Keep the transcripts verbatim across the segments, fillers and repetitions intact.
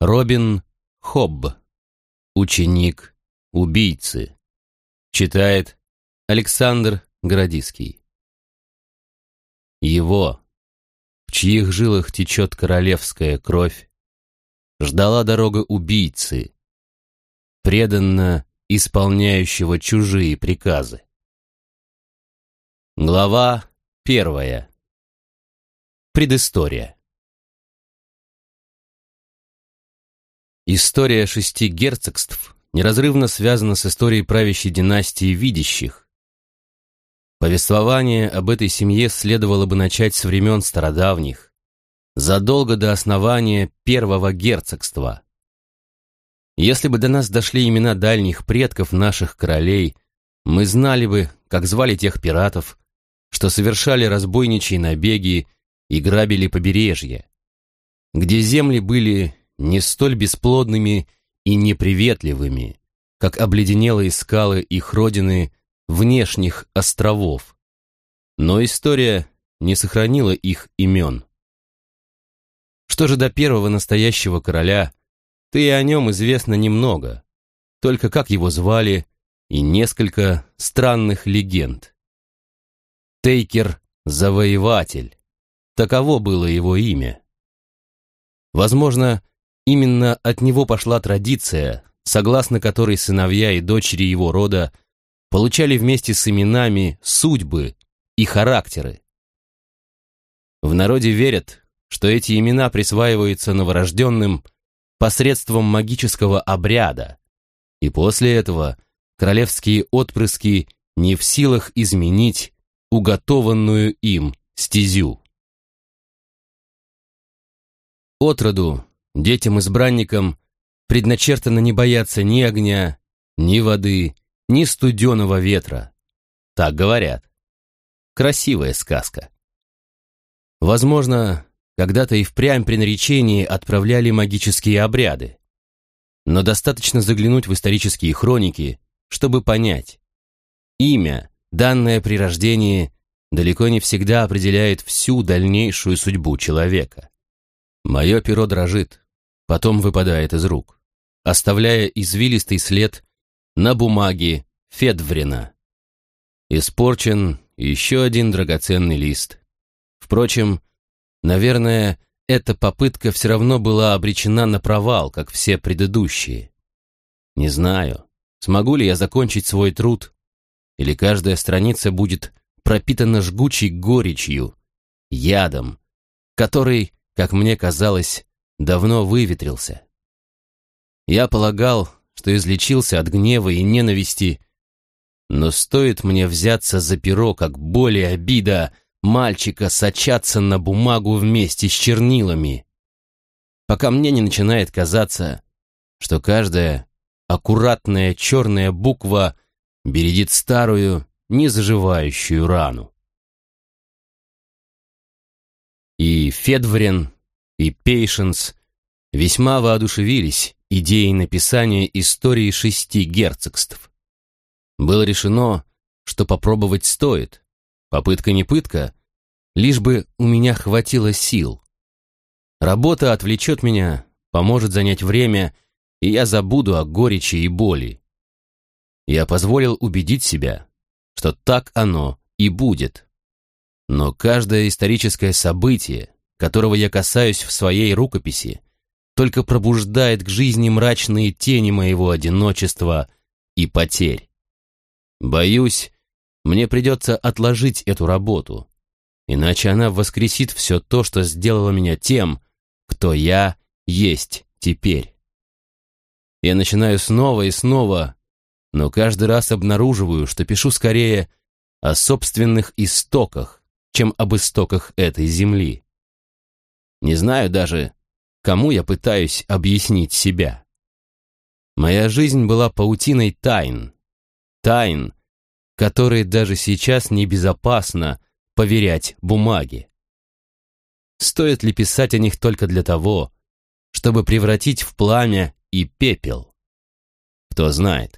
Робин Хобб. Ученик убийцы. Читает Александр Городиский. Его, в чьих жилах течет королевская кровь, ждала дорога убийцы, преданно исполняющего чужие приказы. Глава первая. Предыстория. История шести герцогств неразрывно связана с историей правящей династии Видящих. Повествование об этой семье следовало бы начать с времен стародавних, задолго до основания первого герцогства. Если бы до нас дошли имена дальних предков наших королей, мы знали бы, как звали тех пиратов, что совершали разбойничьи набеги и грабили побережье, где земли были не столь бесплодными и неприветливыми, как обледенелые скалы их родины внешних островов, но история не сохранила их имен. Что же до первого настоящего короля, то и о нем известно немного, только как его звали и несколько странных легенд. Тейкер-завоеватель, таково было его имя. Возможно, именно от него пошла традиция, согласно которой сыновья и дочери его рода получали вместе с именами судьбы и характеры. В народе верят, что эти имена присваиваются новорожденным посредством магического обряда, и после этого королевские отпрыски не в силах изменить уготованную им стезю. Отроду детям-избранникам предначертано не бояться ни огня, ни воды, ни студеного ветра. Так говорят. Красивая сказка. Возможно, когда-то и впрямь при наречении отправляли магические обряды. Но достаточно заглянуть в исторические хроники, чтобы понять. Имя, данное при рождении, далеко не всегда определяет всю дальнейшую судьбу человека. Мое перо дрожит, потом выпадает из рук, оставляя извилистый след на бумаге Федврина. Испорчен еще один драгоценный лист. Впрочем, наверное, эта попытка все равно была обречена на провал, как все предыдущие. Не знаю, смогу ли я закончить свой труд, или каждая страница будет пропитана жгучей горечью, ядом, который, как мне казалось, давно выветрился. Я полагал, что излечился от гнева и ненависти, но стоит мне взяться за перо, как боль и обида мальчика сочатся на бумагу вместе с чернилами, пока мне не начинает казаться, что каждая аккуратная черная буква бередит старую, незаживающую рану. И Федврин, и Пейшенс весьма воодушевились идеей написания истории шести герцогств. Было решено, что попробовать стоит. Попытка не пытка, лишь бы у меня хватило сил. Работа отвлечет меня, поможет занять время, и я забуду о горечи и боли. Я позволил убедить себя, что так оно и будет. Но каждое историческое событие, которого я касаюсь в своей рукописи, только пробуждает к жизни мрачные тени моего одиночества и потерь. Боюсь, мне придется отложить эту работу, иначе она воскресит все то, что сделало меня тем, кто я есть теперь. Я начинаю снова и снова, но каждый раз обнаруживаю, что пишу скорее о собственных истоках, чем об истоках этой земли. Не знаю даже, кому я пытаюсь объяснить себя. Моя жизнь была паутиной тайн, тайн, которые даже сейчас небезопасно поверять бумаге. Стоит ли писать о них только для того, чтобы превратить в пламя и пепел? Кто знает.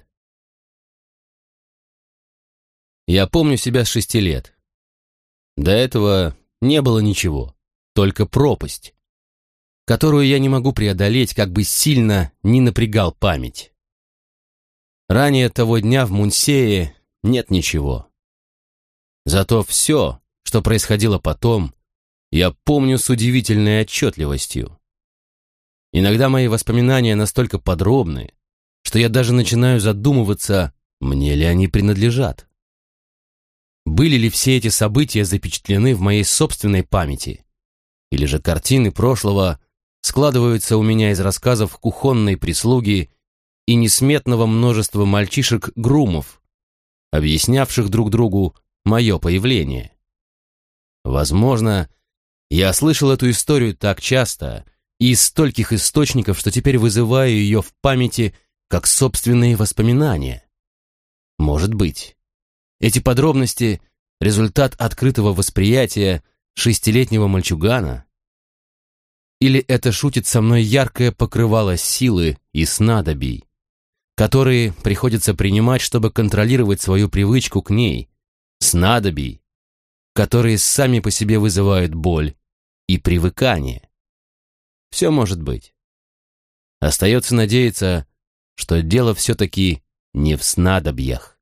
Я помню себя с шести лет. До этого не было ничего, только пропасть. которую я не могу преодолеть, как бы сильно ни напрягал память. Ранее того дня в Мунсее нет ничего. Зато все, что происходило потом, я помню с удивительной отчетливостью. Иногда мои воспоминания настолько подробны, что я даже начинаю задумываться, мне ли они принадлежат. Были ли все эти события запечатлены в моей собственной памяти? Или же картины прошлого складываются у меня из рассказов кухонной прислуги и несметного множества мальчишек-грумов, объяснявших друг другу мое появление? Возможно, я слышал эту историю так часто и из стольких источников, что теперь вызываю ее в памяти как собственные воспоминания. Может быть, эти подробности — результат открытого восприятия шестилетнего мальчугана? Или это шутит со мной яркое покрывало силы и снадобий, которые приходится принимать, чтобы контролировать свою привычку к ней, снадобий, которые сами по себе вызывают боль и привыкание? Все может быть. Остается надеяться, что дело все-таки не в снадобьях.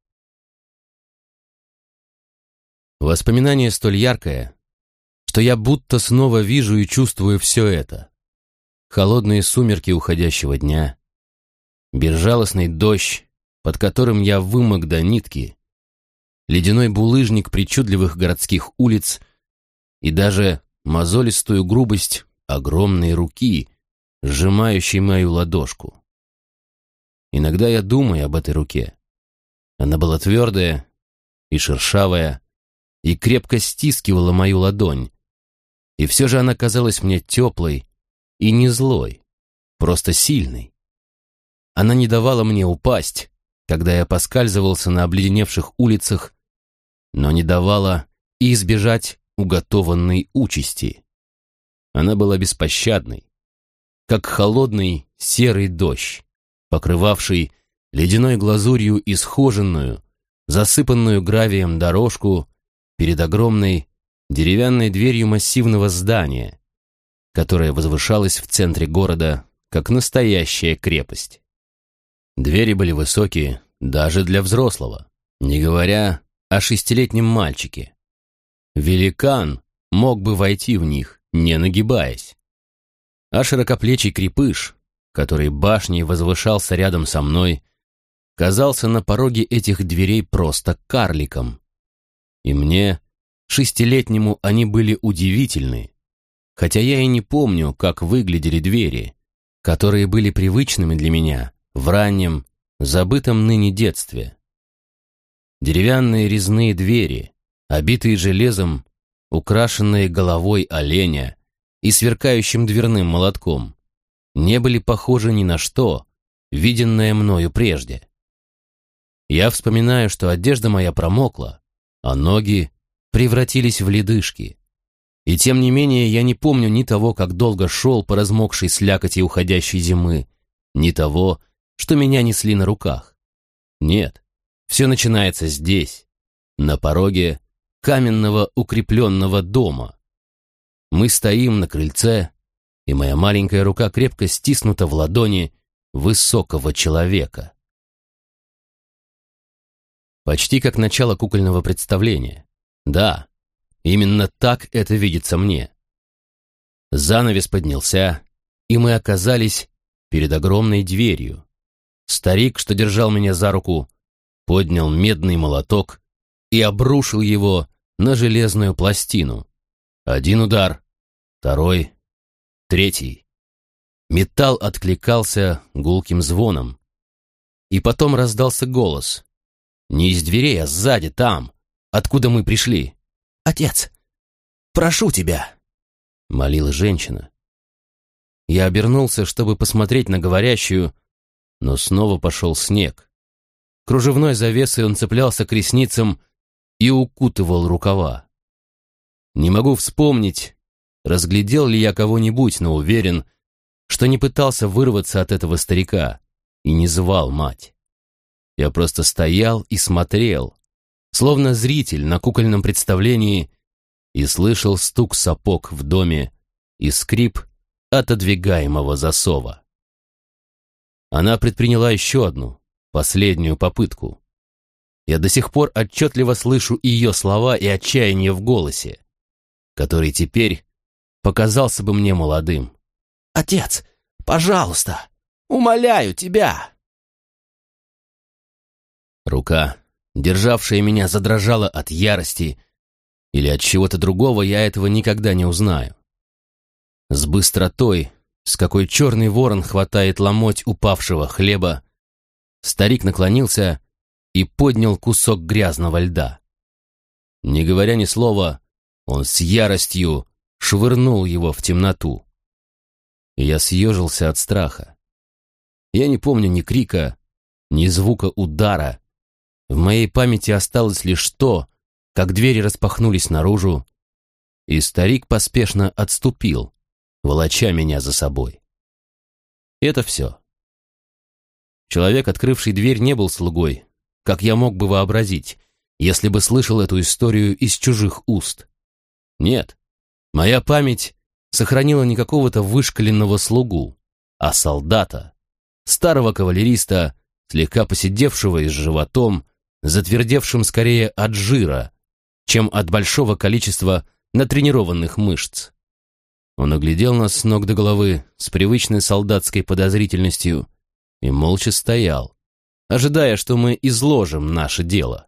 Воспоминание столь яркое, что я будто снова вижу и чувствую все это. Холодные сумерки уходящего дня, безжалостный дождь, под которым я вымок до нитки, ледяной булыжник причудливых городских улиц и даже мозолистую грубость огромной руки, сжимающей мою ладошку. Иногда я думаю об этой руке. Она была твердая и шершавая, и крепко стискивала мою ладонь. И все же она казалась мне теплой и не злой, просто сильной. Она не давала мне упасть, когда я поскальзывался на обледеневших улицах, но не давала и избежать уготованной участи. Она была беспощадной, как холодный серый дождь, покрывавший ледяной глазурью исхоженную, засыпанную гравием дорожку перед огромной деревянной дверью массивного здания, которое возвышалось в центре города, как настоящая крепость. Двери были высокие даже для взрослого, не говоря о шестилетнем мальчике. Великан мог бы войти в них, не нагибаясь. А широкоплечий крепыш, который башней возвышался рядом со мной, казался на пороге этих дверей просто карликом. И мне, шестилетнему, они были удивительны, хотя я и не помню, как выглядели двери, которые были привычными для меня в раннем, забытом ныне детстве. Деревянные резные двери, обитые железом, украшенные головой оленя и сверкающим дверным молотком, не были похожи ни на что, виденное мною прежде. Я вспоминаю, что одежда моя промокла, а ноги превратились в ледышки. И тем не менее я не помню ни того, как долго шел по размокшей слякоти уходящей зимы, ни того, что меня несли на руках. Нет, все начинается здесь, на пороге каменного укрепленного дома. Мы стоим на крыльце, и моя маленькая рука крепко стиснута в ладони высокого человека. Почти как начало кукольного представления. Да, именно так это видится мне. Занавес поднялся, и мы оказались перед огромной дверью. Старик, что держал меня за руку, поднял медный молоток и обрушил его на железную пластину. Один удар, второй, третий. Металл откликался гулким звоном. И потом раздался голос. Не из дверей, а сзади, там, откуда мы пришли. «Отец, прошу тебя!» — молила женщина. Я обернулся, чтобы посмотреть на говорящую, но снова пошел снег. Кружевной завесой он цеплялся к ресницам и укутывал рукава. Не могу вспомнить, разглядел ли я кого-нибудь, но уверен, что не пытался вырваться от этого старика и не звал мать. Я просто стоял и смотрел, словно зритель на кукольном представлении, и слышал стук сапог в доме и скрип отодвигаемого засова. Она предприняла еще одну, последнюю попытку. Я до сих пор отчетливо слышу ее слова и отчаяние в голосе, который теперь показался бы мне молодым. «Отец, пожалуйста, умоляю тебя!» Рука, державшая меня, задрожала от ярости или от чего-то другого, я этого никогда не узнаю. С быстротой, с какой черный ворон хватает ломоть упавшего хлеба, старик наклонился и поднял кусок грязного льда. Не говоря ни слова, он с яростью швырнул его в темноту. И я съежился от страха. Я не помню ни крика, ни звука удара. В моей памяти осталось лишь то, как двери распахнулись наружу, и старик поспешно отступил, волоча меня за собой. И это все. Человек, открывший дверь, не был слугой, как я мог бы вообразить, если бы слышал эту историю из чужих уст. Нет, моя память сохранила не какого-то вышкаленного слугу, а солдата, старого кавалериста, слегка поседевшего и с животом, затвердевшим скорее от жира, чем от большого количества натренированных мышц. Он оглядел нас с ног до головы с привычной солдатской подозрительностью и молча стоял, ожидая, что мы изложим наше дело.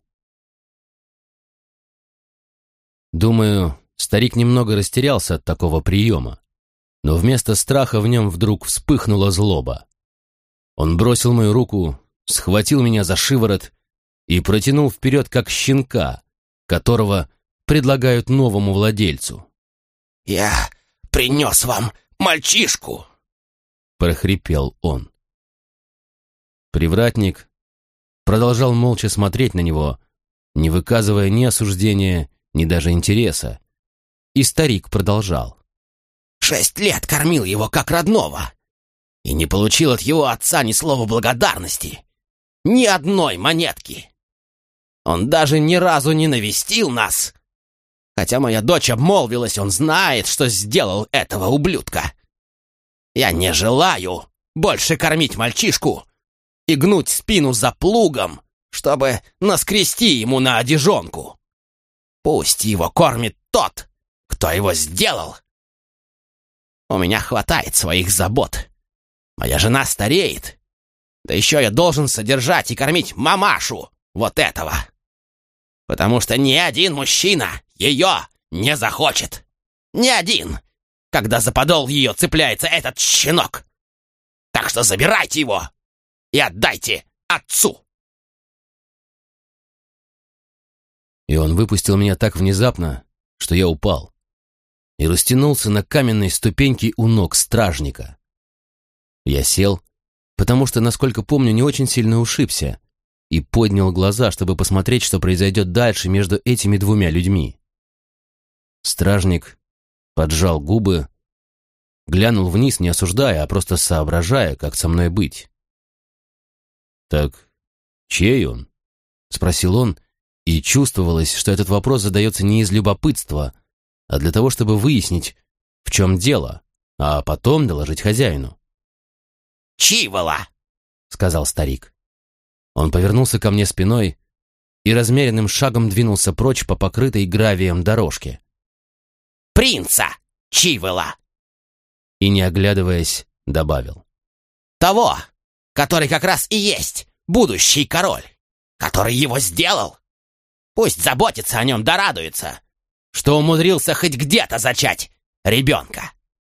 Думаю, старик немного растерялся от такого приема, но вместо страха в нем вдруг вспыхнула злоба. Он бросил мою руку, схватил меня за шиворот и протянул вперед, как щенка, которого предлагают новому владельцу. «Я принес вам мальчишку!» — прохрипел он. Привратник продолжал молча смотреть на него, не выказывая ни осуждения, ни даже интереса. И старик продолжал. «Шесть лет кормил его как родного и не получил от его отца ни слова благодарности, ни одной монетки. Он даже ни разу не навестил нас, хотя моя дочь обмолвилась, он знает, что сделал этого ублюдка. Я не желаю больше кормить мальчишку и гнуть спину за плугом, чтобы наскрести ему на одежонку. Пусть его кормит тот, кто его сделал. У меня хватает своих забот. Моя жена стареет. Да еще я должен содержать и кормить мамашу вот этого. Потому что ни один мужчина ее не захочет. Ни один, когда за подол ее цепляется этот щенок. Так что забирайте его и отдайте отцу. И он выпустил меня так внезапно, что я упал и растянулся на каменной ступеньке у ног стражника. Я сел, потому что, насколько помню, не очень сильно ушибся, и поднял глаза, чтобы посмотреть, что произойдет дальше между этими двумя людьми. Стражник поджал губы, глянул вниз, не осуждая, а просто соображая, как со мной быть. «Так чей он?» — спросил он, и чувствовалось, что этот вопрос задается не из любопытства, а для того, чтобы выяснить, в чем дело, а потом доложить хозяину. «Чивола!» — сказал старик. Он повернулся ко мне спиной и размеренным шагом двинулся прочь по покрытой гравием дорожке. «Принца Чивола!» И, не оглядываясь, добавил. «Того, который как раз и есть будущий король, который его сделал. Пусть заботится о нем да радуется, что умудрился хоть где-то зачать ребенка».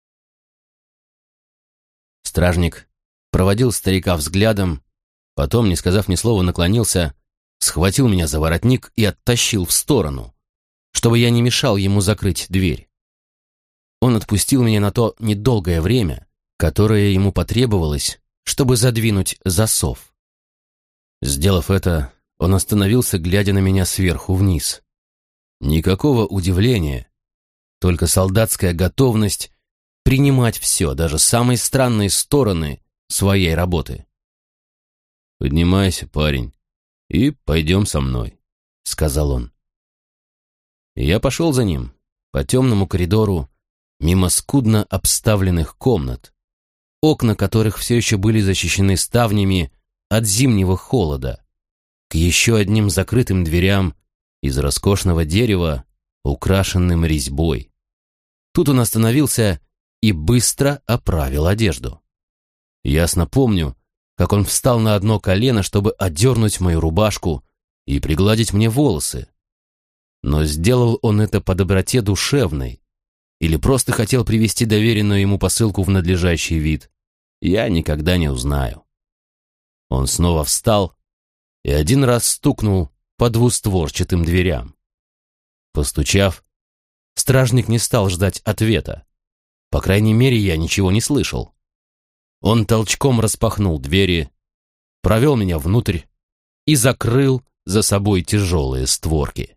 Стражник проводил старика взглядом, потом, не сказав ни слова, наклонился, схватил меня за воротник и оттащил в сторону, чтобы я не мешал ему закрыть дверь. Он отпустил меня на то недолгое время, которое ему потребовалось, чтобы задвинуть засов. Сделав это, он остановился, глядя на меня сверху вниз. Никакого удивления, только солдатская готовность принимать все, даже самые странные стороны своей работы. «Поднимайся, парень, и пойдем со мной», — сказал он. И я пошел за ним по темному коридору, мимо скудно обставленных комнат, окна которых все еще были защищены ставнями от зимнего холода, к еще одним закрытым дверям из роскошного дерева, украшенным резьбой. Тут он остановился и быстро оправил одежду. Ясно помню, как он встал на одно колено, чтобы отдернуть мою рубашку и пригладить мне волосы. Но сделал он это по доброте душевной или просто хотел привести доверенную ему посылку в надлежащий вид, я никогда не узнаю. Он снова встал и один раз стукнул по двустворчатым дверям. Постучав, стражник не стал ждать ответа. По крайней мере, я ничего не слышал. Он толчком распахнул двери, провел меня внутрь и закрыл за собой тяжелые створки.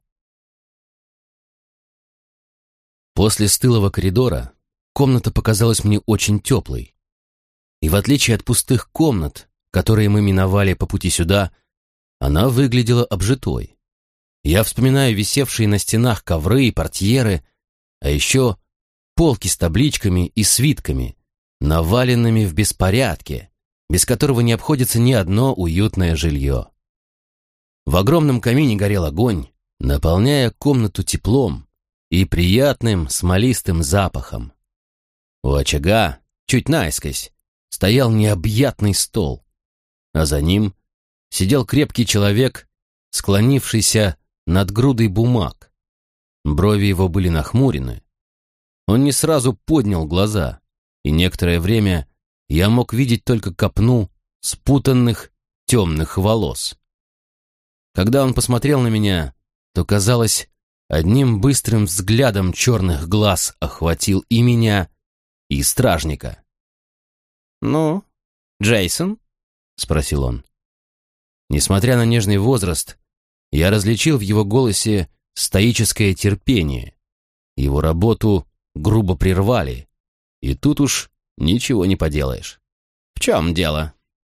После стылого коридора комната показалась мне очень теплой. И в отличие от пустых комнат, которые мы миновали по пути сюда, она выглядела обжитой. Я вспоминаю висевшие на стенах ковры и портьеры, а еще полки с табличками и свитками, наваленными в беспорядке, без которого не обходится ни одно уютное жилье. В огромном камине горел огонь, наполняя комнату теплом и приятным смолистым запахом. У очага, чуть наискось, стоял необъятный стол, а за ним сидел крепкий человек, склонившийся над грудой бумаг. Брови его были нахмурены. Он не сразу поднял глаза, и некоторое время я мог видеть только копну спутанных темных волос. Когда он посмотрел на меня, то, казалось, одним быстрым взглядом черных глаз охватил и меня, и стражника. «Ну, Джейсон?» — спросил он. Несмотря на нежный возраст, я различил в его голосе стоическое терпение. Его работу грубо прервали, и тут уж ничего не поделаешь. «В чем дело?»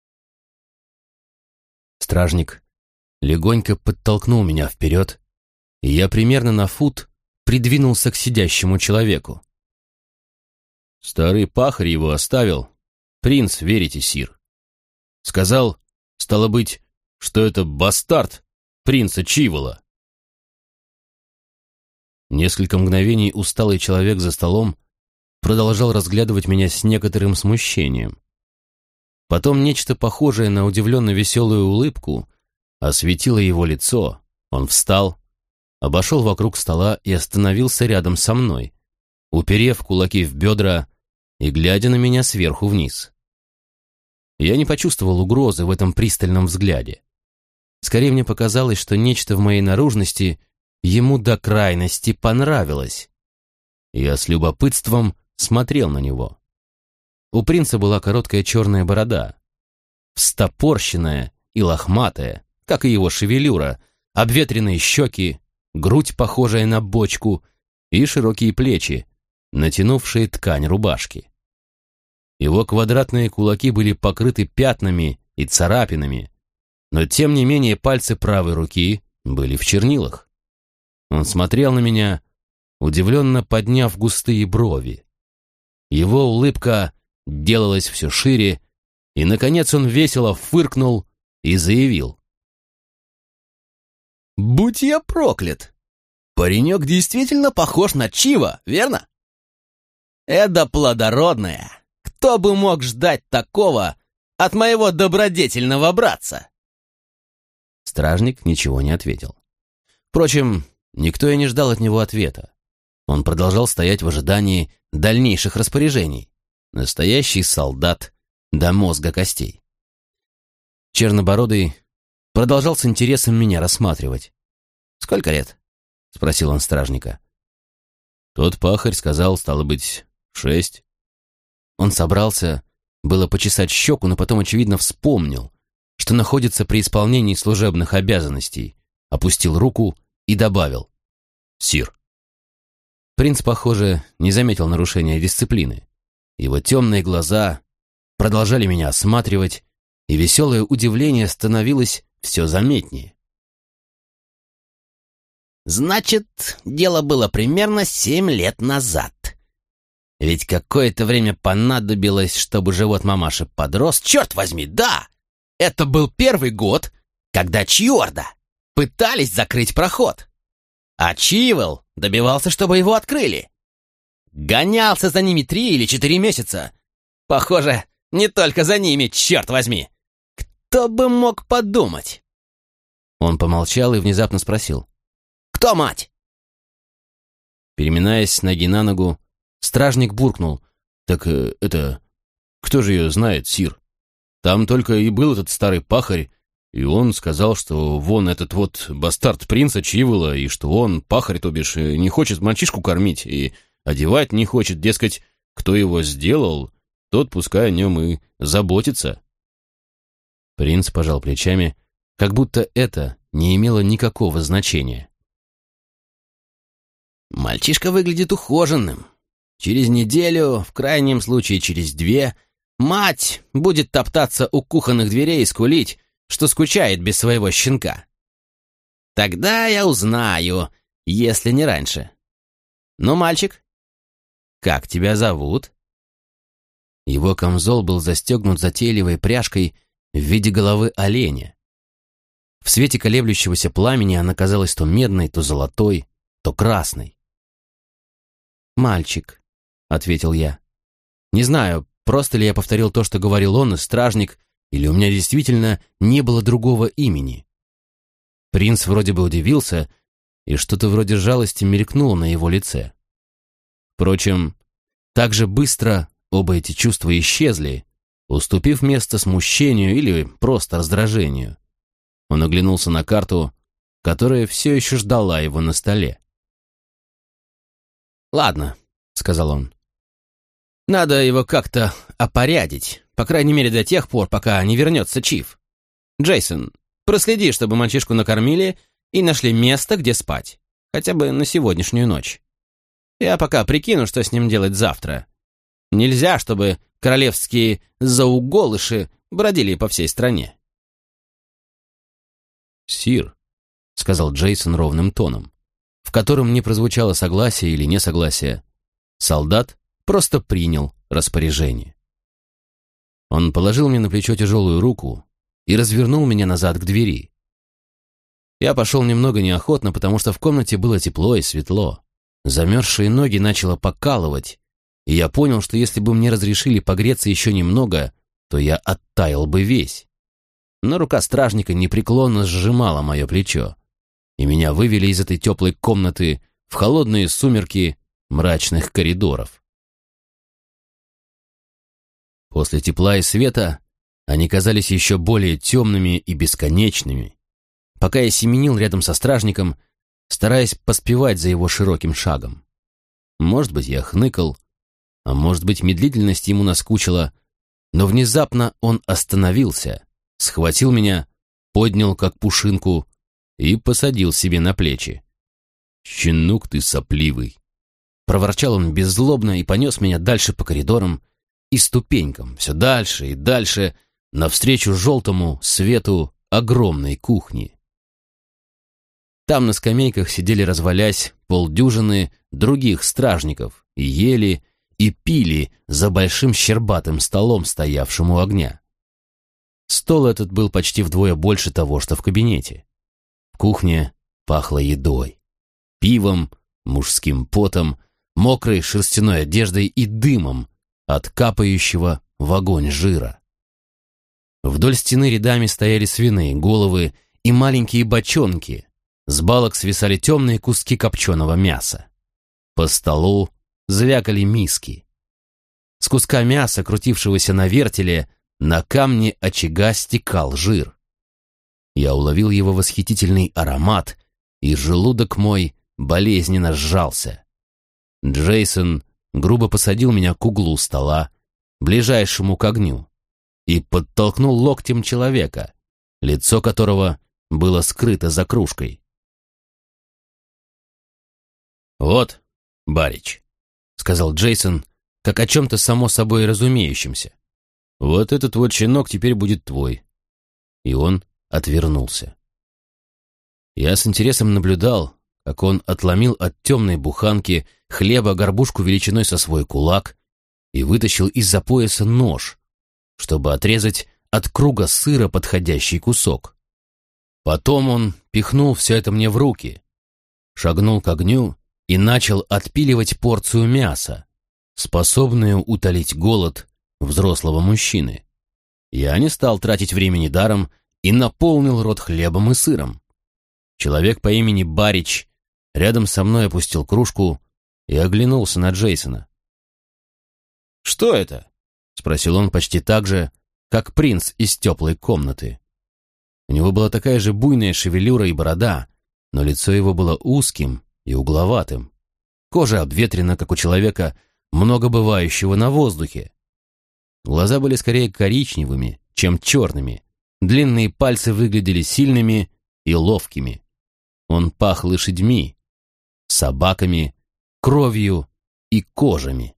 Стражник легонько подтолкнул меня вперед, и я примерно на фут придвинулся к сидящему человеку. Старый пахарь его оставил. Принц, верите, сир. Сказал, стало быть, что это бастард принца Чивола. Несколько мгновений усталый человек за столом продолжал разглядывать меня с некоторым смущением. Потом нечто похожее на удивленно веселую улыбку осветило его лицо. Он встал, обошел вокруг стола и остановился рядом со мной, уперев кулаки в бедра и глядя на меня сверху вниз. Я не почувствовал угрозы в этом пристальном взгляде. Скорее мне показалось, что нечто в моей наружности ему до крайности понравилось. Я с любопытством смотрел на него. У принца была короткая черная борода, встопорщенная и лохматая, как и его шевелюра, обветренные щеки, грудь, похожая на бочку, и широкие плечи, натянувшие ткань рубашки. Его квадратные кулаки были покрыты пятнами и царапинами, но тем не менее пальцы правой руки были в чернилах. Он смотрел на меня, удивленно подняв густые брови. Его улыбка делалась все шире, и, наконец, он весело фыркнул и заявил: «Будь я проклят! Паренек действительно похож на Чива, верно? Это плодородное. Кто бы мог ждать такого от моего добродетельного братца?» Стражник ничего не ответил. Впрочем, никто и не ждал от него ответа. Он продолжал стоять в ожидании дальнейших распоряжений. Настоящий солдат до мозга костей. Чернобородый продолжал с интересом меня рассматривать. «Сколько лет?» — спросил он стражника. Тот пахарь сказал, стало быть, шесть. Он собрался было почесать щеку, но потом, очевидно, вспомнил, что находится при исполнении служебных обязанностей, опустил руку и добавил: «Сир». Принц, похоже, не заметил нарушения дисциплины. Его темные глаза продолжали меня осматривать, и веселое удивление становилось все заметнее. «Значит, дело было примерно семь лет назад. Ведь какое-то время понадобилось, чтобы живот мамаши подрос. Черт возьми, да! Это был первый год, когда Чьорда пытались закрыть проход. А Чивел добивался, чтобы его открыли. Гонялся за ними три или четыре месяца. Похоже, не только за ними, черт возьми. Кто бы мог подумать? Он помолчал и внезапно спросил. «Кто мать?» Переминаясь с ноги на ногу, стражник буркнул. «Так э, это... Кто же ее знает, сир? Там только и был этот старый пахарь, и он сказал, что вон этот вот бастард принца Чивела, и что он, пахарь, то бишь, не хочет мальчишку кормить, и одевать не хочет, дескать, кто его сделал, тот пускай о нем и заботится». Принц пожал плечами, как будто это не имело никакого значения. «Мальчишка выглядит ухоженным. Через неделю, в крайнем случае через две, мать будет топтаться у кухонных дверей и скулить, что скучает без своего щенка. Тогда я узнаю, если не раньше. Ну, мальчик, как тебя зовут?» Его камзол был застегнут затейливой пряжкой в виде головы оленя. В свете колеблющегося пламени она казалась то медной, то золотой, то красной. «Мальчик», — ответил я. Не знаю, просто ли я повторил то, что говорил он, и стражник, или у меня действительно не было другого имени. Принц вроде бы удивился, и что-то вроде жалости мелькнуло на его лице. Впрочем, так же быстро оба эти чувства исчезли, уступив место смущению или просто раздражению. Он оглянулся на карту, которая все еще ждала его на столе. «Ладно», — сказал он. «Надо его как-то опорядить, по крайней мере до тех пор, пока не вернется Чиф. Джейсон, проследи, чтобы мальчишку накормили и нашли место, где спать, хотя бы на сегодняшнюю ночь. Я пока прикину, что с ним делать завтра. Нельзя, чтобы королевские зауголыши бродили по всей стране». «Сир», — сказал Джейсон ровным тоном, в котором не прозвучало согласие или несогласие, солдат просто принял распоряжение. Он положил мне на плечо тяжелую руку и развернул меня назад к двери. Я пошел немного неохотно, потому что в комнате было тепло и светло. Замерзшие ноги начало покалывать, и я понял, что если бы мне разрешили погреться еще немного, то я оттаял бы весь. Но рука стражника непреклонно сжимала мое плечо, и меня вывели из этой теплой комнаты в холодные сумерки мрачных коридоров. После тепла и света они казались еще более темными и бесконечными, пока я семенил рядом со стражником, стараясь поспевать за его широким шагом. Может быть, я хныкал, а может быть, медлительность ему наскучила, но внезапно он остановился, схватил меня, поднял как пушинку и посадил себе на плечи. «Щенок ты сопливый!» Проворчал он беззлобно и понес меня дальше по коридорам и ступенькам, все дальше и дальше, навстречу желтому свету огромной кухни. Там на скамейках сидели, развалясь, полдюжины других стражников и ели, и пили за большим щербатым столом, стоявшим у огня. Стол этот был почти вдвое больше того, что в кабинете. В кухне пахло едой, пивом, мужским потом, мокрой шерстяной одеждой и дымом от капающего в огонь жира. Вдоль стены рядами стояли свиные головы и маленькие бочонки, с балок свисали темные куски копченого мяса. По столу звякали миски. С куска мяса, крутившегося на вертеле, на камне очага стекал жир. Я уловил его восхитительный аромат, и желудок мой болезненно сжался. Джейсон грубо посадил меня к углу стола, ближайшему к огню, и подтолкнул локтем человека, лицо которого было скрыто за кружкой. «Вот, барич», — сказал Джейсон, как о чем-то само собой разумеющемся. «Вот этот вот щенок теперь будет твой». И он отвернулся. Я с интересом наблюдал, как он отломил от темной буханки хлеба горбушку величиной со свой кулак и вытащил из-за пояса нож, чтобы отрезать от круга сыра подходящий кусок. Потом он пихнул все это мне в руки, шагнул к огню и начал отпиливать порцию мяса, способную утолить голод взрослого мужчины. Я не стал тратить времени даром и наполнил рот хлебом и сыром. Человек по имени Барич рядом со мной опустил кружку и оглянулся на Джейсона. «Что это?» — спросил он почти так же, как принц из теплой комнаты. У него была такая же буйная шевелюра и борода, но лицо его было узким и угловатым. Кожа обветрена, как у человека, много бывающего на воздухе. Глаза были скорее коричневыми, чем черными. Длинные пальцы выглядели сильными и ловкими. Он пах лошадьми, собаками, кровью и кожами.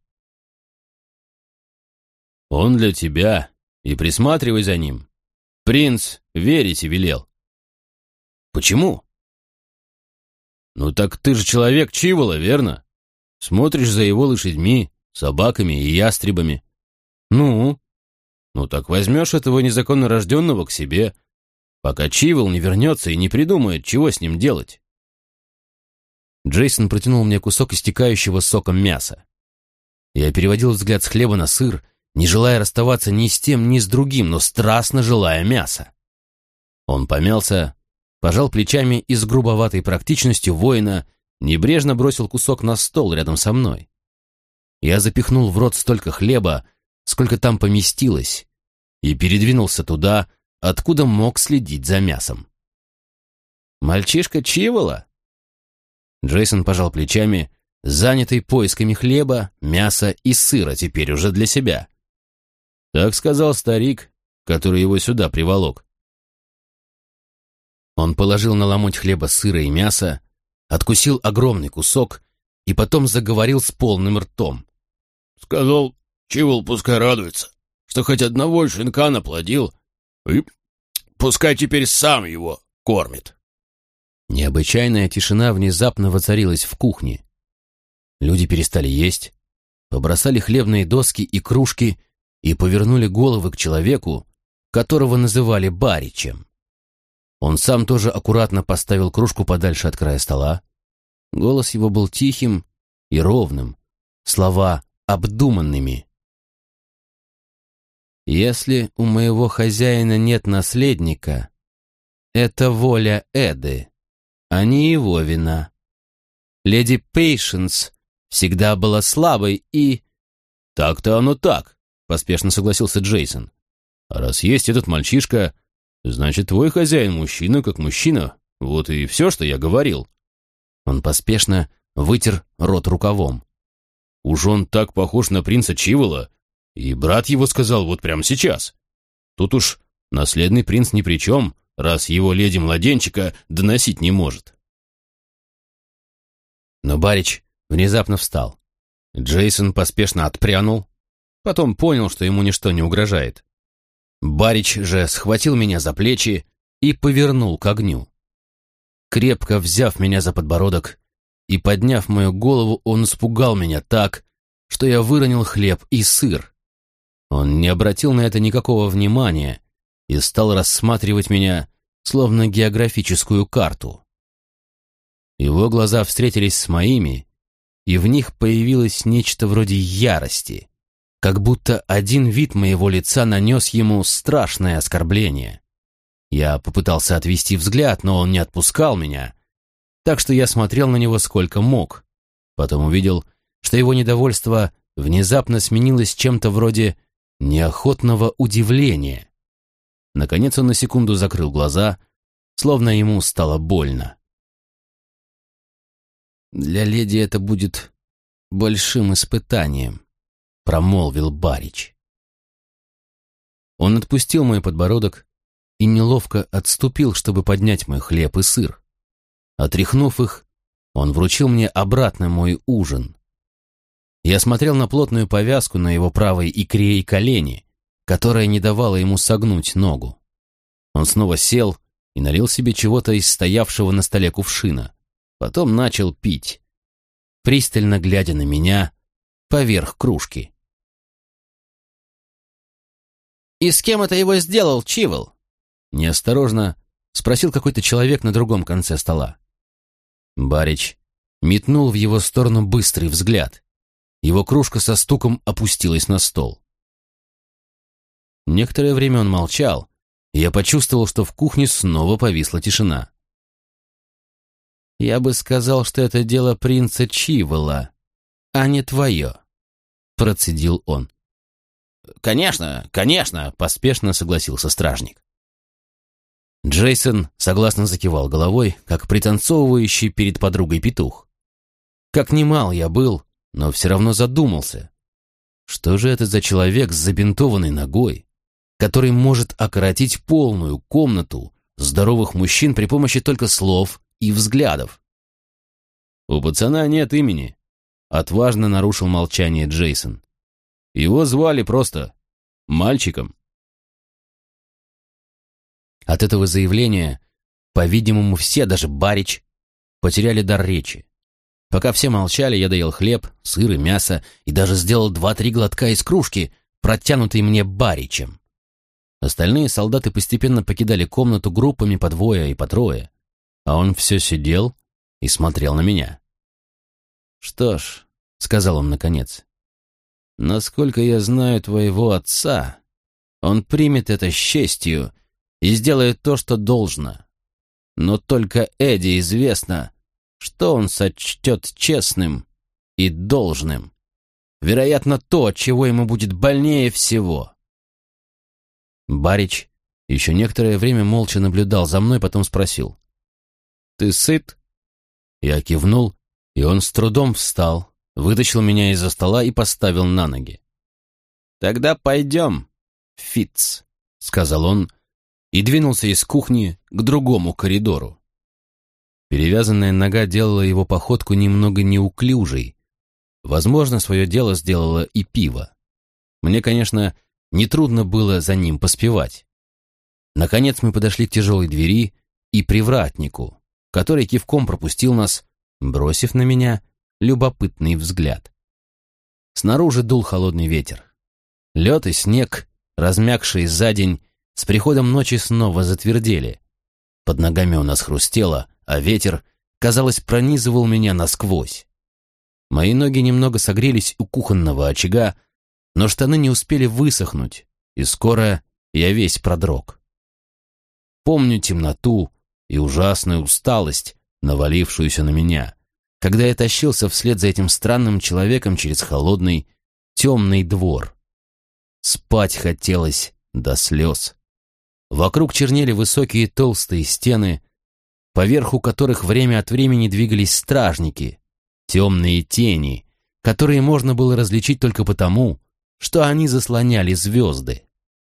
«Он для тебя, и присматривай за ним. Принц верить и велел». «Почему?» «Ну так ты же человек Чивола, верно? Смотришь за его лошадьми, собаками и ястребами. Ну? Ну так возьмешь этого незаконно рожденного к себе, пока Чивол не вернется и не придумает, чего с ним делать». Джейсон протянул мне кусок истекающего соком мяса. Я переводил взгляд с хлеба на сыр, не желая расставаться ни с тем, ни с другим, но страстно желая мяса. Он помялся, пожал плечами и с грубоватой практичностью воина небрежно бросил кусок на стол рядом со мной. Я запихнул в рот столько хлеба, сколько там поместилось, и передвинулся туда, откуда мог следить за мясом. «Мальчишка Чивола?» Джейсон пожал плечами, занятый поисками хлеба, мяса и сыра теперь уже для себя. Так сказал старик, который его сюда приволок. Он положил на ломоть хлеба сыра и мяса, откусил огромный кусок и потом заговорил с полным ртом. «Сказал, Чивол пускай радуется, что хоть одного щенка наплодил, и пускай теперь сам его кормит». Необычайная тишина внезапно воцарилась в кухне. Люди перестали есть, побросали хлебные доски и кружки и повернули головы к человеку, которого называли Баричем. Он сам тоже аккуратно поставил кружку подальше от края стола. Голос его был тихим и ровным, слова обдуманными. «Если у моего хозяина нет наследника, это воля Эды, а не его вина. Леди Пейшенс всегда была слабой и...» «Так-то оно так», — поспешно согласился Джейсон. «А раз есть этот мальчишка, значит, твой хозяин мужчина как мужчина. Вот и все, что я говорил». Он поспешно вытер рот рукавом. «Уж он так похож на принца Чивола, и брат его сказал вот прямо сейчас. Тут уж наследный принц ни при чем, раз его леди-младенчика доносить не может». Но Барич внезапно встал. Джейсон поспешно отпрянул, потом понял, что ему ничто не угрожает. Барич же схватил меня за плечи и повернул к огню. Крепко взяв меня за подбородок и подняв мою голову, он испугал меня так, что я выронил хлеб и сыр. Он не обратил на это никакого внимания и стал рассматривать меня, словно географическую карту. Его глаза встретились с моими, и в них появилось нечто вроде ярости, как будто один вид моего лица нанес ему страшное оскорбление. Я попытался отвести взгляд, но он не отпускал меня, так что я смотрел на него сколько мог. Потом увидел, что его недовольство внезапно сменилось чем-то вроде неохотного удивления. Наконец он на секунду закрыл глаза, словно ему стало больно. «Для леди это будет большим испытанием», — промолвил Барич. Он отпустил мой подбородок и неловко отступил, чтобы поднять мой хлеб и сыр. Отряхнув их, он вручил мне обратно мой ужин. Я смотрел на плотную повязку на его правой икре и колене, которая не давала ему согнуть ногу. Он снова сел и налил себе чего-то из стоявшего на столе кувшина. Потом начал пить, пристально глядя на меня поверх кружки. «И с кем это его сделал, Чивол?» Неосторожно спросил какой-то человек на другом конце стола. Барич метнул в его сторону быстрый взгляд. Его кружка со стуком опустилась на стол. Некоторое время он молчал, и я почувствовал, что в кухне снова повисла тишина. «Я бы сказал, что это дело принца Чивола, а не твое», — процедил он. «Конечно, конечно», — поспешно согласился стражник. Джейсон согласно закивал головой, как пританцовывающий перед подругой петух. Как немал я был, но все равно задумался. Что же это за человек с забинтованной ногой, который может окоротить полную комнату здоровых мужчин при помощи только слов и взглядов? «У пацана нет имени», — отважно нарушил молчание Джейсон. «Его звали просто мальчиком». От этого заявления, по-видимому, все, даже Барич, потеряли дар речи. Пока все молчали, я доел хлеб, сыр и мясо и даже сделал два-три глотка из кружки, протянутой мне Баричем. Остальные солдаты постепенно покидали комнату группами по двое и по трое, а он все сидел и смотрел на меня. «Что ж», — сказал он наконец, — «насколько я знаю твоего отца, он примет это с честью и сделает то, что должно. Но только Эдди известно, что он сочтет честным и должным. Вероятно, то, от чего ему будет больнее всего». Барич еще некоторое время молча наблюдал за мной, потом спросил: «Ты сыт?» Я кивнул, и он с трудом встал, вытащил меня из-за стола и поставил на ноги. «Тогда пойдем, Фитц», — сказал он, и двинулся из кухни к другому коридору. Перевязанная нога делала его походку немного неуклюжей. Возможно, свое дело сделало и пиво. Мне, конечно, нетрудно было за ним поспевать. Наконец мы подошли к тяжелой двери и привратнику, который кивком пропустил нас, бросив на меня любопытный взгляд. Снаружи дул холодный ветер. Лед и снег, размягшие за день, с приходом ночи снова затвердели. Под ногами у нас хрустело, а ветер, казалось, пронизывал меня насквозь. Мои ноги немного согрелись у кухонного очага, но штаны не успели высохнуть, и скоро я весь продрог. Помню темноту и ужасную усталость, навалившуюся на меня, когда я тащился вслед за этим странным человеком через холодный, темный двор. Спать хотелось до слез. Вокруг чернели высокие толстые стены, поверху которых время от времени двигались стражники, темные тени, которые можно было различить только потому, что они заслоняли звезды.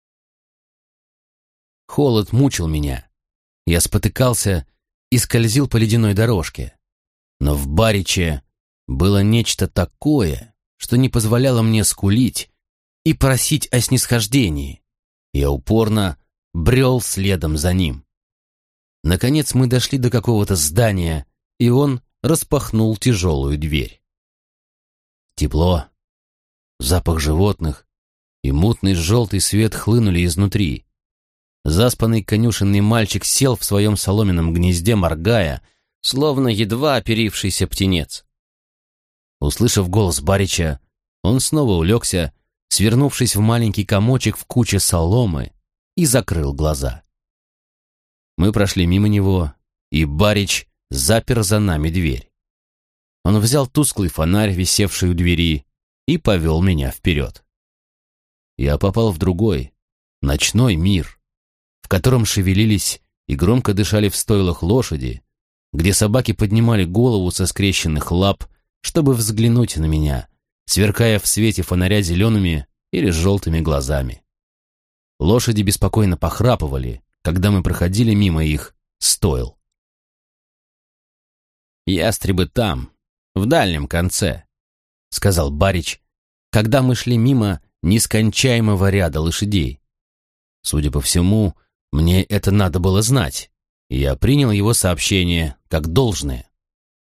Холод мучил меня. Я спотыкался и скользил по ледяной дорожке. Но в Бариче было нечто такое, что не позволяло мне скулить и просить о снисхождении. Я упорно брел следом за ним. Наконец мы дошли до какого-то здания, и он распахнул тяжелую дверь. Тепло, запах животных и мутный желтый свет хлынули изнутри. Заспанный конюшенный мальчик сел в своем соломенном гнезде, моргая, словно едва оперившийся птенец. Услышав голос Барича, он снова улегся, свернувшись в маленький комочек в куче соломы, и закрыл глаза. Мы прошли мимо него, и Барич запер за нами дверь. Он взял тусклый фонарь, висевший у двери, и повел меня вперед. Я попал в другой, ночной мир, в котором шевелились и громко дышали в стойлах лошади, где собаки поднимали голову со скрещенных лап, чтобы взглянуть на меня, сверкая в свете фонаря зелеными или желтыми глазами. Лошади беспокойно похрапывали, когда мы проходили мимо их стойл. «Ястребы там, в дальнем конце», — сказал Барич, когда мы шли мимо нескончаемого ряда лошадей. Судя по всему, мне это надо было знать, и я принял его сообщение как должное.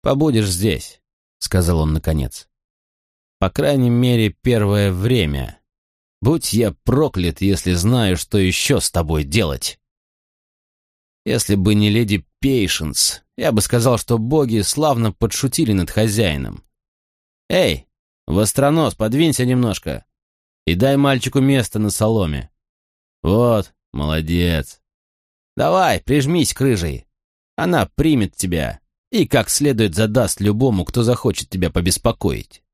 «Побудешь здесь», — сказал он наконец. «По крайней мере, первое время. Будь я проклят, если знаю, что еще с тобой делать. Если бы не леди Пейшенс, я бы сказал, что боги славно подшутили над хозяином. Эй, востронос, подвинься немножко и дай мальчику место на соломе. Вот, молодец. Давай, прижмись к рыжей. Она примет тебя и как следует задаст любому, кто захочет тебя побеспокоить».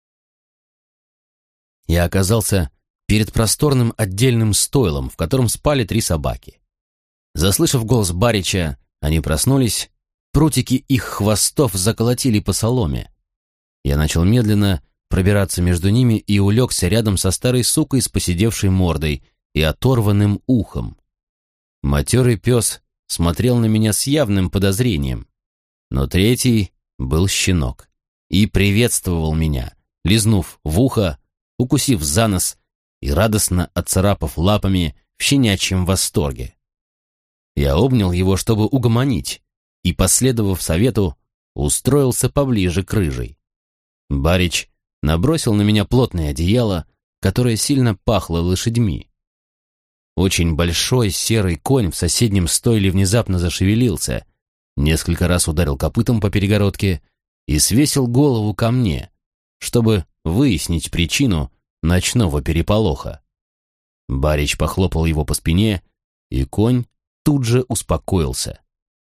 Я оказался перед просторным отдельным стойлом, в котором спали три собаки. Заслышав голос Барича, они проснулись, прутики их хвостов заколотили по соломе. Я начал медленно пробираться между ними и улегся рядом со старой сукой с поседевшей мордой и оторванным ухом. Матерый пес смотрел на меня с явным подозрением, но третий был щенок и приветствовал меня, лизнув в ухо, укусив за нос и радостно отцарапав лапами в щенячьем восторге. Я обнял его, чтобы угомонить, и, последовав совету, устроился поближе к рыжей. Барич набросил на меня плотное одеяло, которое сильно пахло лошадьми. Очень большой серый конь в соседнем стойле внезапно зашевелился, несколько раз ударил копытом по перегородке и свесил голову ко мне, чтобы выяснить причину ночного переполоха. Барич похлопал его по спине, и конь тут же успокоился.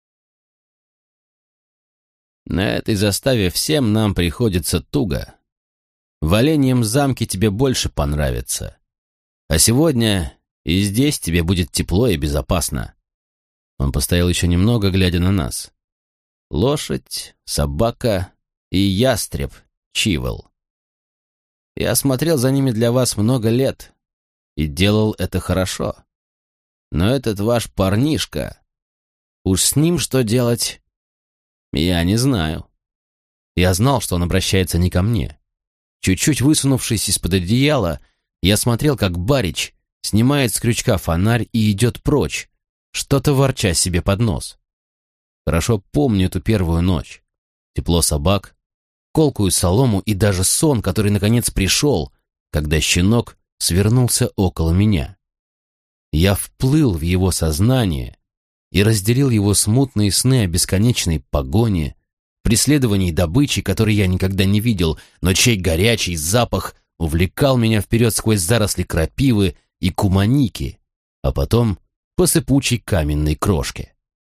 «На этой заставе всем нам приходится туго. В Оленьем замке тебе больше понравится. А сегодня и здесь тебе будет тепло и безопасно». Он постоял еще немного, глядя на нас. «Лошадь, собака и ястреб Чивол. Я смотрел за ними для вас много лет и делал это хорошо. Но этот ваш парнишка, уж с ним что делать, я не знаю». Я знал, что он обращается не ко мне. Чуть-чуть высунувшись из-под одеяла, я смотрел, как Барич снимает с крючка фонарь и идет прочь, что-то ворча себе под нос. Хорошо помню эту первую ночь. Тепло собак, колкую солому и даже сон, который наконец пришел, когда щенок свернулся около меня. Я вплыл в его сознание и разделил его смутные сны о бесконечной погоне, преследовании добычи, которой я никогда не видел, но чей горячий запах увлекал меня вперед сквозь заросли крапивы и куманики, а потом по сыпучей каменной крошке.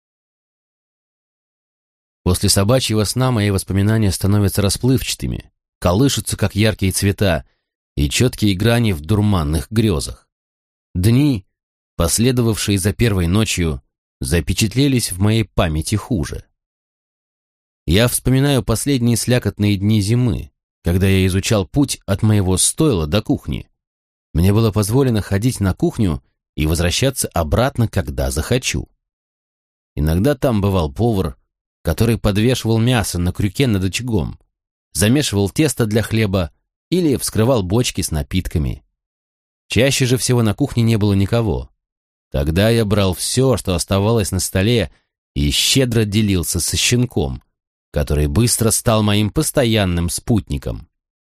После собачьего сна мои воспоминания становятся расплывчатыми, колышутся, как яркие цвета, и четкие грани в дурманных грезах. Дни, последовавшие за первой ночью, запечатлелись в моей памяти хуже. Я вспоминаю последние слякотные дни зимы, когда я изучал путь от моего стойла до кухни. Мне было позволено ходить на кухню и возвращаться обратно, когда захочу. Иногда там бывал повар, который подвешивал мясо на крюке над очагом, замешивал тесто для хлеба или вскрывал бочки с напитками. Чаще же всего на кухне не было никого. Тогда я брал все, что оставалось на столе, и щедро делился со щенком, который быстро стал моим постоянным спутником.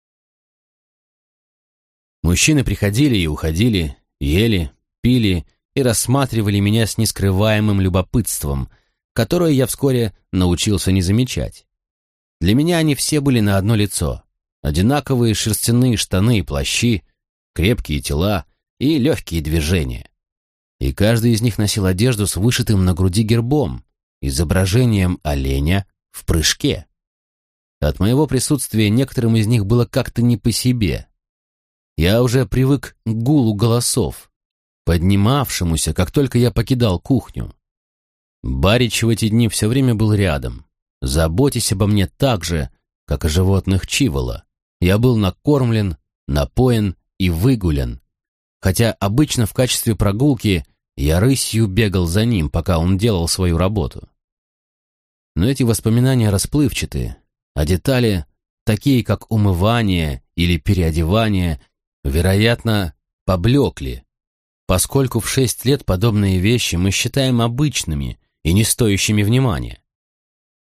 Мужчины приходили и уходили, ели, пили и рассматривали меня с нескрываемым любопытством, которое я вскоре научился не замечать. Для меня они все были на одно лицо. Одинаковые шерстяные штаны и плащи, крепкие тела и легкие движения. И каждый из них носил одежду с вышитым на груди гербом, изображением оленя в прыжке. От моего присутствия некоторым из них было как-то не по себе. Я уже привык к гулу голосов, поднимавшемуся, как только я покидал кухню. Барич в эти дни все время был рядом, заботясь обо мне так же, как о животных Чивола. Я был накормлен, напоен и выгулян, хотя обычно в качестве прогулки я рысью бегал за ним, пока он делал свою работу. Но эти воспоминания расплывчаты, а детали, такие как умывание или переодевание, вероятно, поблекли, поскольку в шесть лет подобные вещи мы считаем обычными и не стоящими внимания.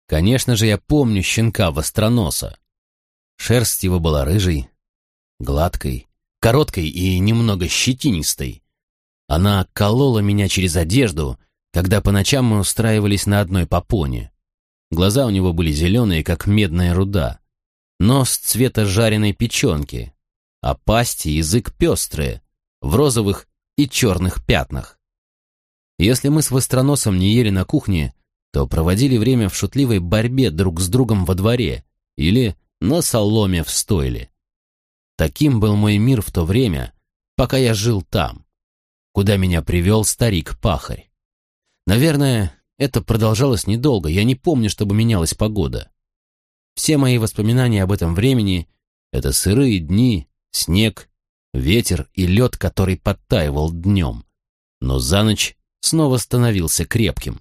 Конечно же, я помню щенка востроноса. Шерсть его была рыжей, гладкой, короткой и немного щетинистой. Она колола меня через одежду, когда по ночам мы устраивались на одной попоне. Глаза у него были зеленые, как медная руда, нос цвета жареной печенки, а пасть и язык пестрые, в розовых и черных пятнах. Если мы с востроносом не ели на кухне, то проводили время в шутливой борьбе друг с другом во дворе или на соломе в стойле. Таким был мой мир в то время, пока я жил там, куда меня привел старик-пахарь. Наверное, это продолжалось недолго, я не помню, чтобы менялась погода. Все мои воспоминания об этом времени — это сырые дни, снег, ветер и лед, который подтаивал днем, но за ночь снова становился крепким.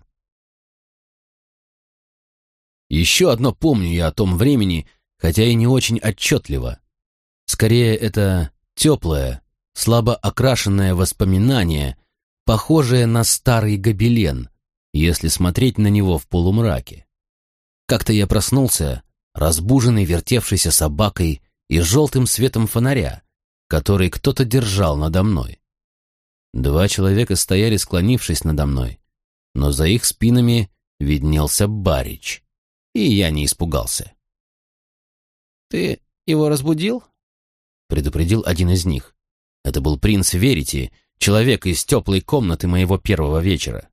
Еще одно помню я о том времени, хотя и не очень отчетливо. Скорее, это теплое, слабо окрашенное воспоминание, похожее на старый гобелен, если смотреть на него в полумраке. Как-то я проснулся, разбуженный вертевшейся собакой и желтым светом фонаря, который кто-то держал надо мной. Два человека стояли, склонившись надо мной, но за их спинами виднелся Барич, и я не испугался. «Ты его разбудил?» — предупредил один из них. Это был принц Верити, человек из теплой комнаты моего первого вечера.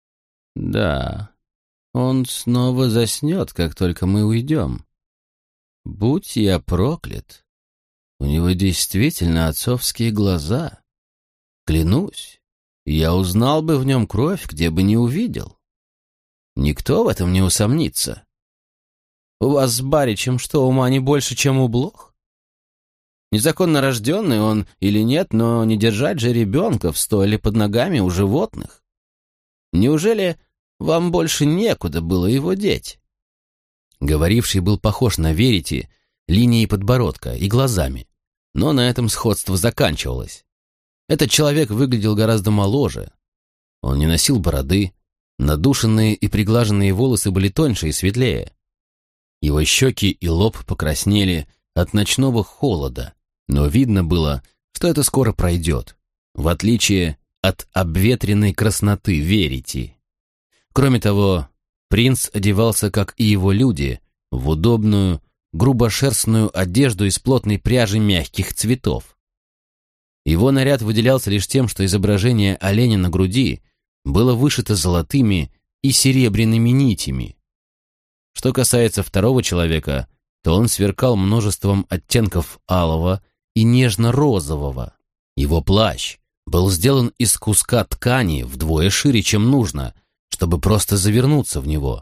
«Да, он снова заснет, как только мы уйдем. Будь я проклят, у него действительно отцовские глаза. Клянусь, я узнал бы в нем кровь, где бы не увидел. Никто в этом не усомнится. У вас с Баричем что, ума не больше, чем у блох? Незаконно рожденный он или нет, но не держать же ребенка в стойле под ногами у животных. Неужели вам больше некуда было его деть?» Говоривший был похож на Верити линией подбородка и глазами, но на этом сходство заканчивалось. Этот человек выглядел гораздо моложе. Он не носил бороды, надушенные и приглаженные волосы были тоньше и светлее. Его щеки и лоб покраснели от ночного холода, но видно было, что это скоро пройдет, в отличие от обветренной красноты Верити. Кроме того, принц одевался, как и его люди, в удобную, грубошерстную одежду из плотной пряжи мягких цветов. Его наряд выделялся лишь тем, что изображение оленя на груди было вышито золотыми и серебряными нитями. Что касается второго человека, то он сверкал множеством оттенков алого и нежно-розового. Его плащ был сделан из куска ткани вдвое шире, чем нужно, чтобы просто завернуться в него.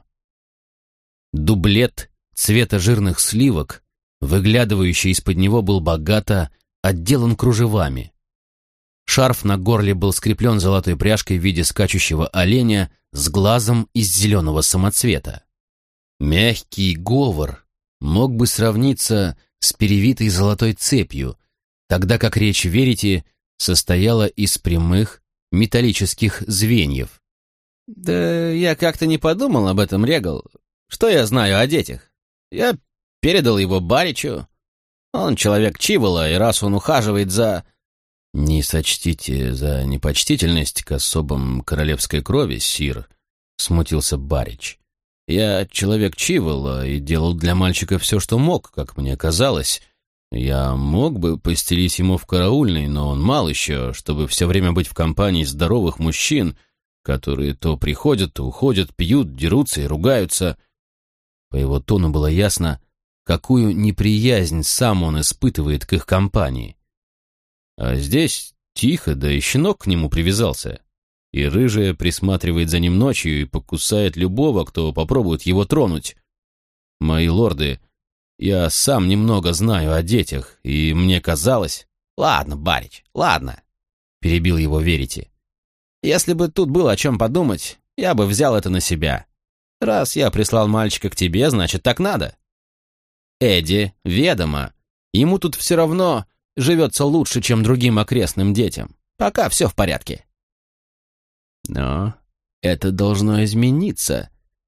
Дублет цвета жирных сливок, выглядывающий из-под него, был богато отделан кружевами. Шарф на горле был скреплен золотой пряжкой в виде скачущего оленя с глазом из зеленого самоцвета. Мягкий говор мог бы сравниться с перевитой золотой цепью, тогда как речь Верити состояла из прямых металлических звеньев. «Да я как-то не подумал об этом, Регал. Что я знаю о детях? Я передал его Баричу. Он человек Чивола, и раз он ухаживает за...» «Не сочтите за непочтительность к особам королевской крови, сир», — смутился Барич. «Я человек Чивола и делал для мальчика все, что мог, как мне казалось. Я мог бы постелить ему в караульной, но он мал еще, чтобы все время быть в компании здоровых мужчин, которые то приходят, то уходят, пьют, дерутся и ругаются». По его тону было ясно, какую неприязнь сам он испытывает к их компании. А здесь тихо, да и щенок к нему привязался. И рыжая присматривает за ним ночью и покусает любого, кто попробует его тронуть. Мои лорды, я сам немного знаю о детях, и мне казалось... «Ладно, Барич, ладно», — перебил его Верити. «Если бы тут было о чем подумать, я бы взял это на себя. Раз я прислал мальчика к тебе, значит, так надо. Эдди ведомо, ему тут все равно живется лучше, чем другим окрестным детям. Пока все в порядке». Но это должно измениться,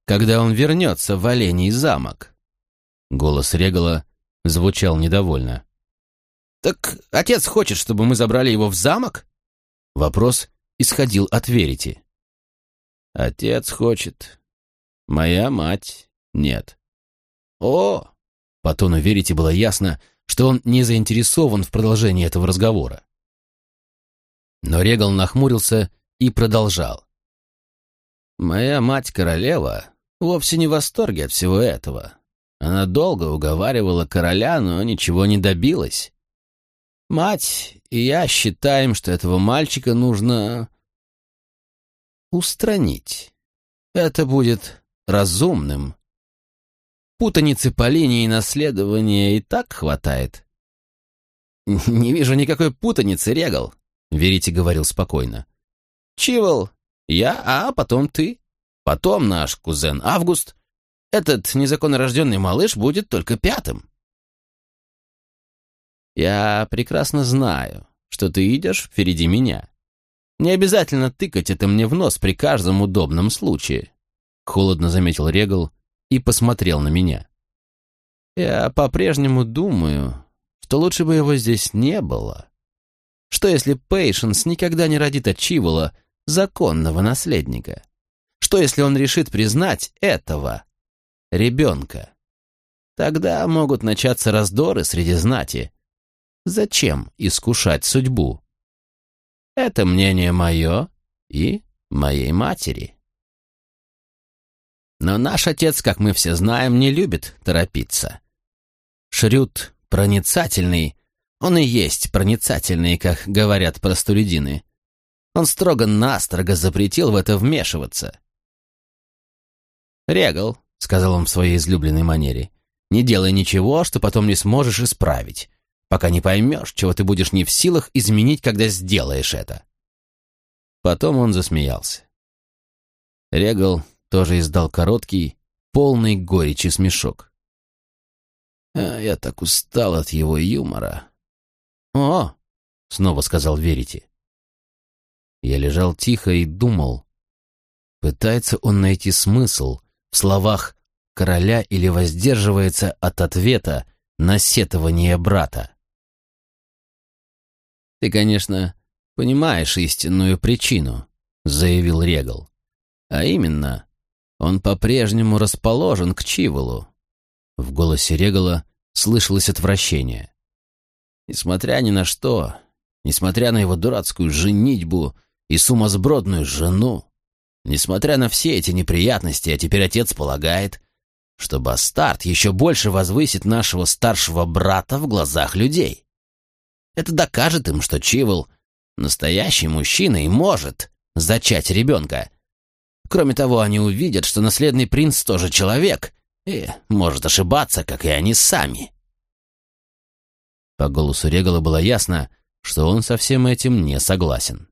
когда он вернется в Оленей замок?» Голос Регала звучал недовольно. «Так отец хочет, чтобы мы забрали его в замок?» Вопрос исходил от Верити. «Отец хочет. Моя мать нет». «О!» По тону Верити было ясно, что он не заинтересован в продолжении этого разговора. Но Регал нахмурился и продолжал. «Моя мать-королева вовсе не в восторге от всего этого. Она долго уговаривала короля, но ничего не добилась. Мать и я считаем, что этого мальчика нужно устранить. Это будет разумным. Путаницы по линии наследования и так хватает». «Не вижу никакой путаницы, Регал», — Верити говорил спокойно. «Чивол, я, а потом ты, потом наш кузен Август. Этот незаконно рожденный малыш будет только пятым». «Я прекрасно знаю, что ты идешь впереди меня. Не обязательно тыкать это мне в нос при каждом удобном случае», — холодно заметил Регал и посмотрел на меня. «Я по-прежнему думаю, что лучше бы его здесь не было. Что если Пейшенс никогда не родит от Чивола законного наследника? Что если он решит признать этого ребенка? Тогда могут начаться раздоры среди знати. Зачем искушать судьбу? Это мнение мое и моей матери. Но наш отец, как мы все знаем, не любит торопиться. Шрюд проницательный, он и есть проницательный, как говорят простолюдины. Он строго-настрого запретил в это вмешиваться. «Регал», — сказал он в своей излюбленной манере, — «не делай ничего, что потом не сможешь исправить, пока не поймешь, чего ты будешь не в силах изменить, когда сделаешь это». Потом он засмеялся. Регал тоже издал короткий, полный горечи смешок. «А я так устал от его юмора». «О!» — снова сказал Верити. Я лежал тихо и думал, пытается он найти смысл в словах короля или воздерживается от ответа на сетование брата. «Ты, конечно, понимаешь истинную причину», — заявил Регал. «А именно, он по-прежнему расположен к Чиволу». В голосе Регала слышалось отвращение. «Несмотря ни на что, несмотря на его дурацкую женитьбу и сумасбродную жену, несмотря на все эти неприятности, а теперь отец полагает, что бастард еще больше возвысит нашего старшего брата в глазах людей. Это докажет им, что Чивол — настоящий мужчина и может зачать ребенка. Кроме того, они увидят, что наследный принц тоже человек и может ошибаться, как и они сами». По голосу Регала было ясно, что он со всем этим не согласен.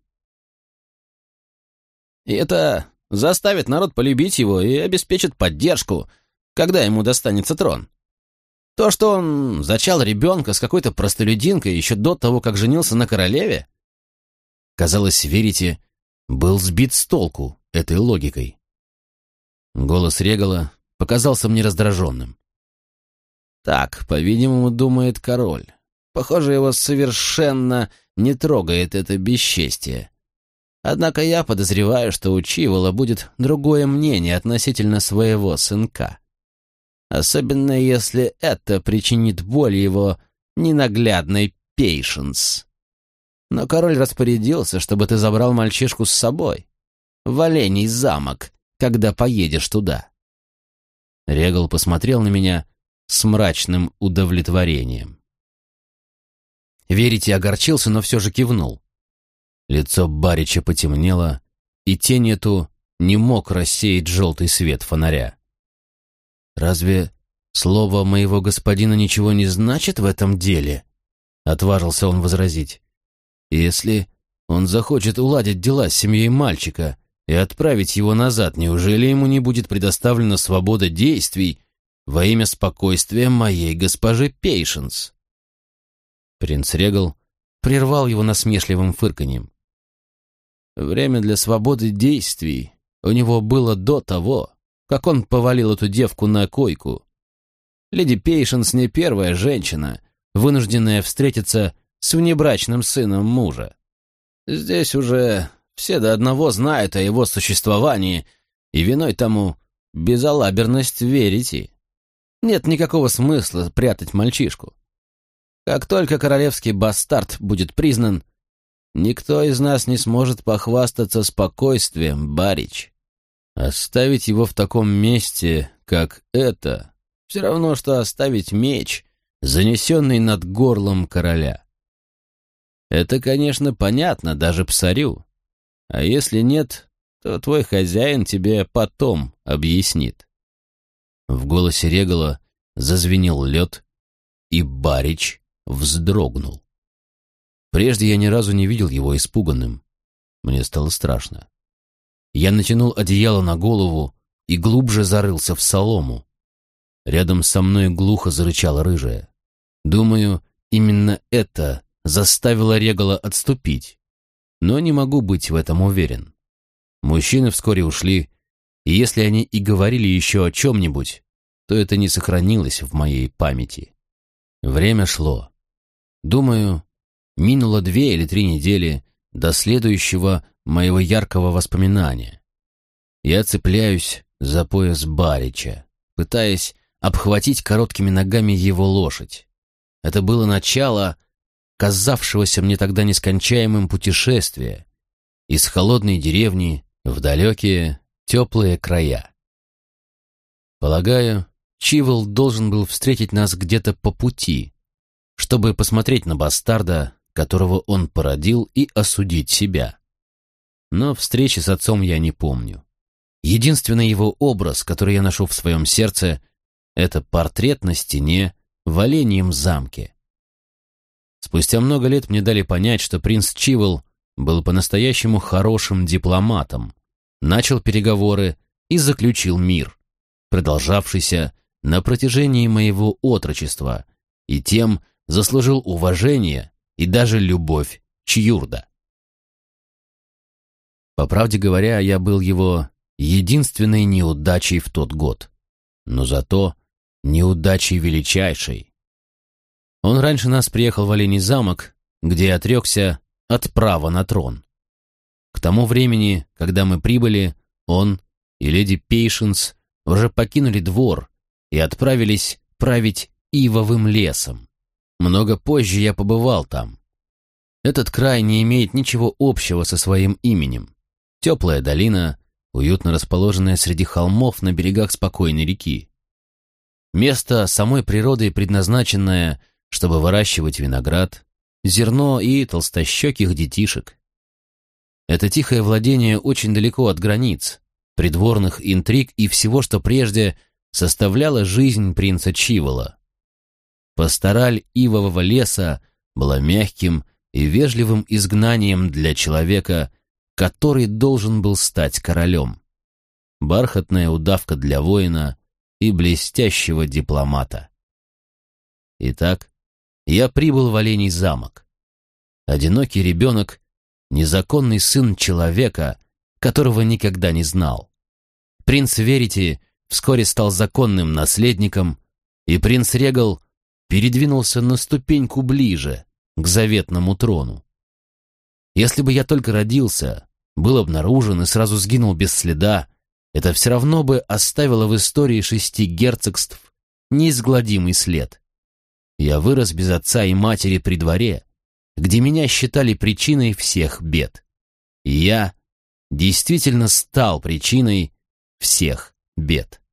«И это заставит народ полюбить его и обеспечит поддержку, когда ему достанется трон. То, что он зачал ребенка с какой-то простолюдинкой еще до того, как женился на королеве?» Казалось, Верити был сбит с толку этой логикой. Голос Регала показался мне раздраженным. «Так, по-видимому, думает король. Похоже, его совершенно не трогает это бесчестие. Однако я подозреваю, что у Чивола будет другое мнение относительно своего сынка. Особенно если это причинит боль его ненаглядной Пейшенс. Но король распорядился, чтобы ты забрал мальчишку с собой в Оленей замок, когда поедешь туда». Регал посмотрел на меня с мрачным удовлетворением. Верити огорчился, но все же кивнул. Лицо Барича потемнело, и тень эту не мог рассеять желтый свет фонаря. «Разве слово моего господина ничего не значит в этом деле?» — отважился он возразить. «Если он захочет уладить дела с семьей мальчика и отправить его назад, неужели ему не будет предоставлена свобода действий во имя спокойствия моей госпожи Пейшенс?» Принц Регал прервал его насмешливым фырканьем. «Время для свободы действий у него было до того, как он повалил эту девку на койку. Леди Пейшенс не первая женщина, вынужденная встретиться с внебрачным сыном мужа. Здесь уже все до одного знают о его существовании, и виной тому безалаберность верите. Нет никакого смысла прятать мальчишку. Как только королевский бастард будет признан, никто из нас не сможет похвастаться спокойствием, барич. Оставить его в таком месте, как это, все равно, что оставить меч, занесенный над горлом короля. Это, конечно, понятно даже псарю. А если нет, то твой хозяин тебе потом объяснит. В голосе Регала зазвенел лед, и барич вздрогнул. Прежде я ни разу не видел его испуганным. Мне стало страшно. Я натянул одеяло на голову и глубже зарылся в солому. Рядом со мной глухо зарычала рыжая. Думаю, именно это заставило Регала отступить, но не могу быть в этом уверен. Мужчины вскоре ушли, и если они и говорили еще о чем-нибудь, то это не сохранилось в моей памяти. Время шло. Думаю, минуло две или три недели до следующего моего яркого воспоминания. Я цепляюсь за пояс барича, пытаясь обхватить короткими ногами его лошадь. Это было начало казавшегося мне тогда нескончаемым путешествия из холодной деревни в далекие теплые края. Полагаю, Чивол должен был встретить нас где-то по пути, чтобы посмотреть на бастарда, которого он породил, и осудить себя. Но встречи с отцом я не помню. Единственный его образ, который я ношу в своем сердце, это портрет на стене в Оленьем замке. Спустя много лет мне дали понять, что принц Чивол был по-настоящему хорошим дипломатом, начал переговоры и заключил мир, продолжавшийся на протяжении моего отрочества, и тем заслужил уважение и даже любовь Чьюрда. По правде говоря, я был его единственной неудачей в тот год, но зато неудачей величайшей. Он раньше нас приехал в Оленей замок, где отрекся от права на трон. К тому времени, когда мы прибыли, он и леди Пейшенс уже покинули двор и отправились править Ивовым лесом. Много позже я побывал там. Этот край не имеет ничего общего со своим именем. Теплая долина, уютно расположенная среди холмов на берегах спокойной реки. Место самой природой, предназначенное, чтобы выращивать виноград, зерно и толстощеких детишек. Это тихое владение очень далеко от границ, придворных интриг и всего, что прежде составляло жизнь принца Чивола. Пастораль Ивового леса была мягким и вежливым изгнанием для человека, который должен был стать королем. Бархатная удавка для воина и блестящего дипломата. Итак, я прибыл в Оленей замок. Одинокий ребенок, незаконный сын человека, которого никогда не знал. Принц Верити вскоре стал законным наследником, и принц Регал передвинулся на ступеньку ближе к заветному трону. Если бы я только родился, был обнаружен и сразу сгинул без следа, это все равно бы оставило в истории шести герцогств неизгладимый след. Я вырос без отца и матери при дворе, где меня считали причиной всех бед. И я действительно стал причиной всех бед.